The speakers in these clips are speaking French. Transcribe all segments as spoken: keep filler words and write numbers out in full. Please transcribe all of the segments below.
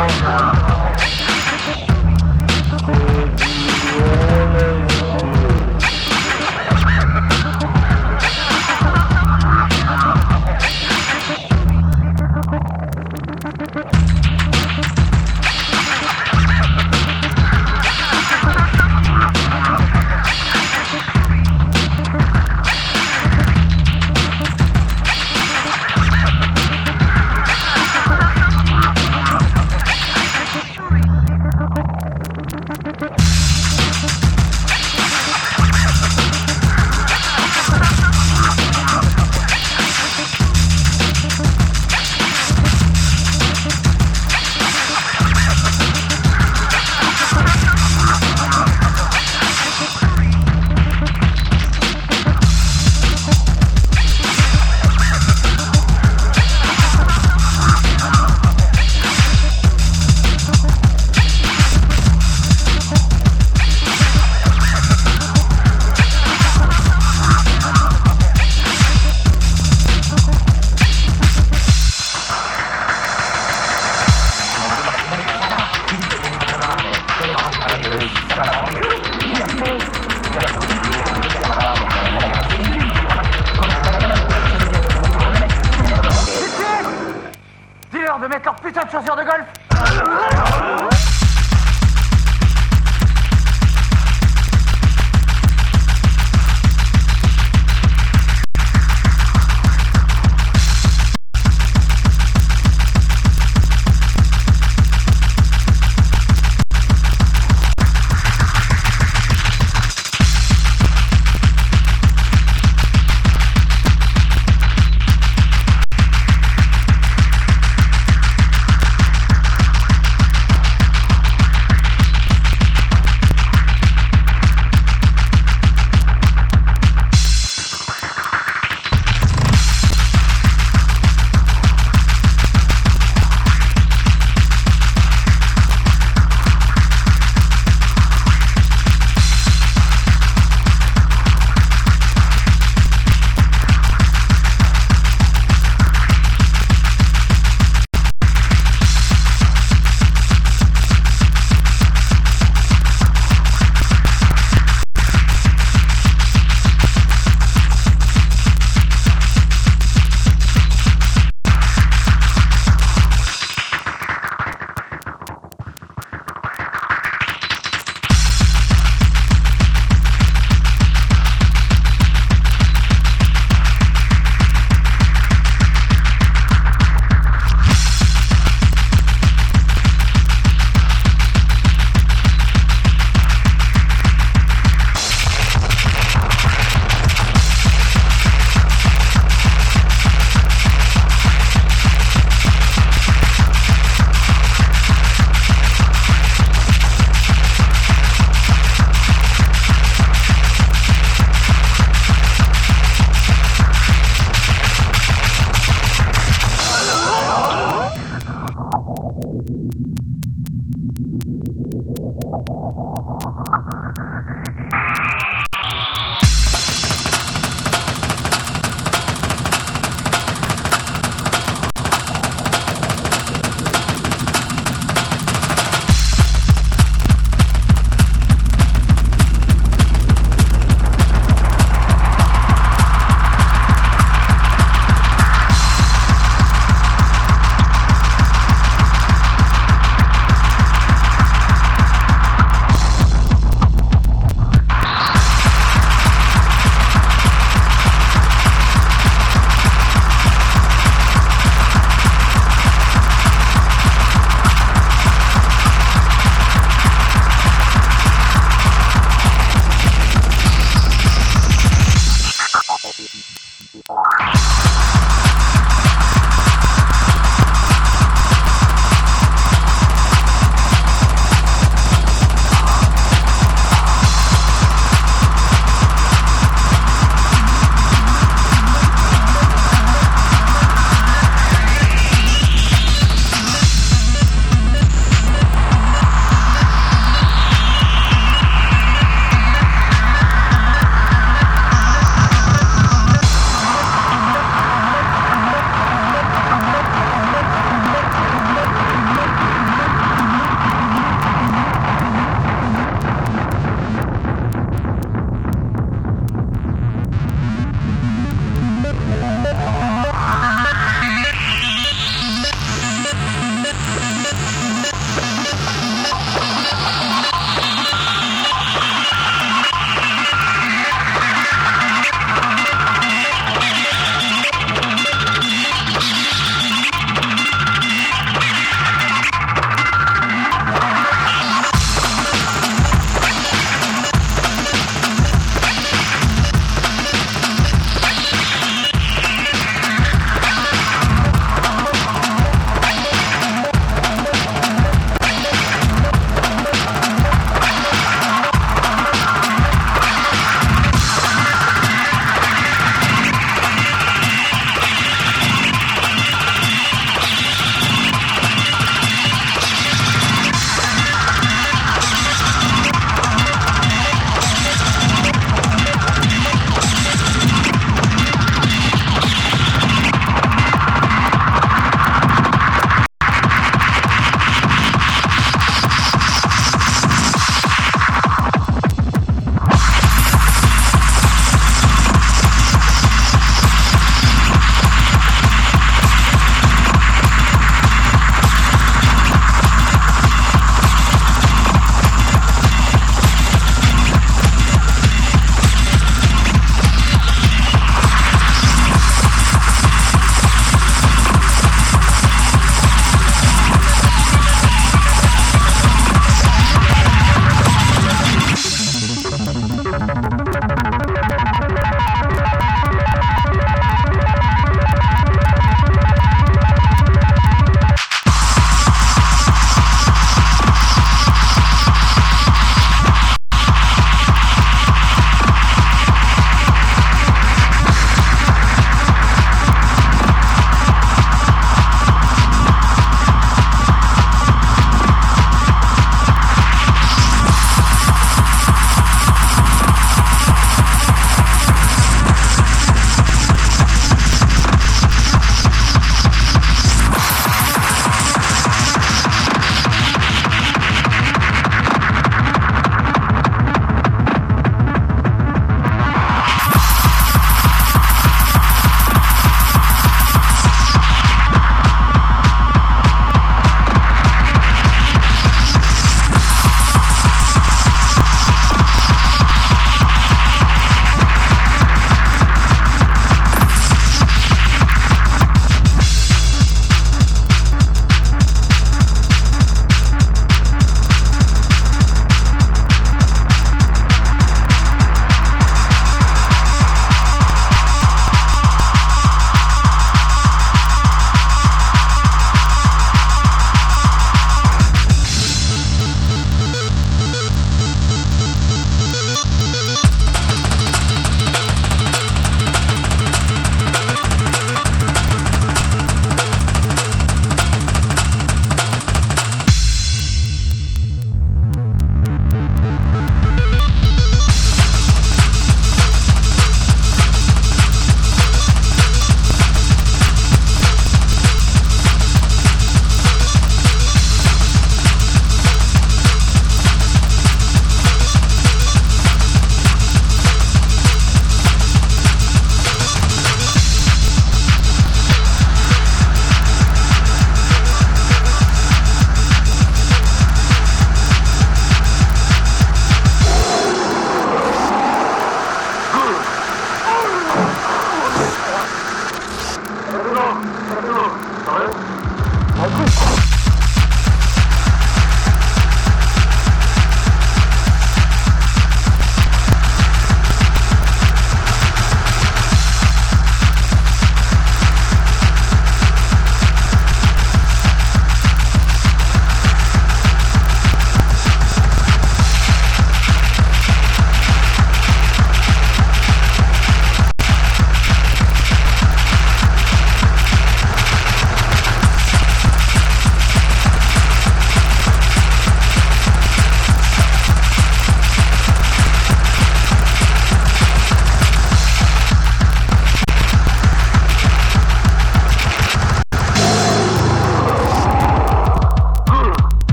De mettre leur putain de chaussures de golf.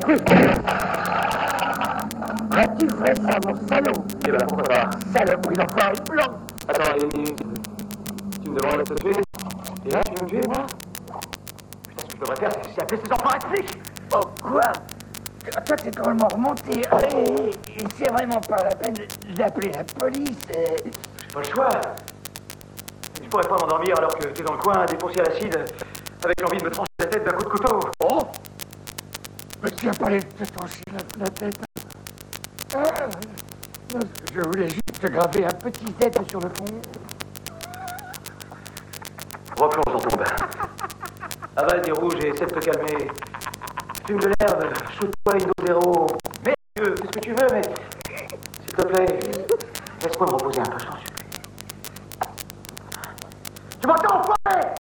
As-tu fait ça, mon salaud? Eh ben, pourquoi pas? Saloperie d'enfoiré blanc! Attends, et, et, tu me demandes de te tuer? Et là, tu veux me tuer, moi? Putain, ce que je devrais faire, c'est appeler ces enfants de flics! Oh, quoi? Toi, t'es complètement remonté. Et, et c'est vraiment pas la peine d'appeler la police. Et... J'ai pas le choix. Je pourrais pas m'endormir alors que t'es dans le coin, défoncé à l'acide, avec l'envie de me trancher la tête d'un coup de couteau. Oh! Mais tu as parlé de te trancher la, la tête. Ah, je voulais juste te graver un petit Z sur le fond. Replonge dans ton bain. Avale des rouges et essaie de te calmer. Fume de l'herbe, shoot-toi une dose d'héros. Mais Dieu, qu'est-ce que tu veux, mais... S'il te plaît, laisse-moi me reposer un peu, je t'en supplie.